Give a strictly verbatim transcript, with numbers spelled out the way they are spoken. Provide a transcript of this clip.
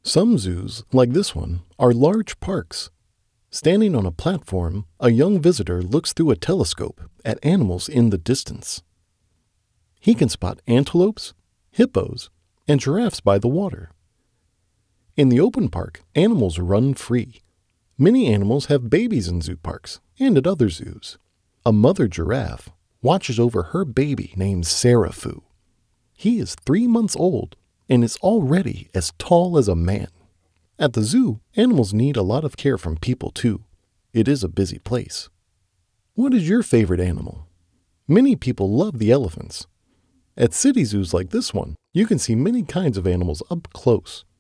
Some zoos, like this one, are large parks. Standing on a platform, a young visitor looks through a telescope at animals in the distance. He can spot antelopes, hippos, and giraffes by the water. In the open park, animals run free. Many animals have babies in zoo parks and at other zoos. A mother giraffe watches over her baby named Seraphu. He is three months old and is already as tall as a man. At the zoo, animals need a lot of care from people too. It is a busy place. What is your favorite animal? Many people love the elephants. At city zoos like this one, you can see many kinds of animals up close.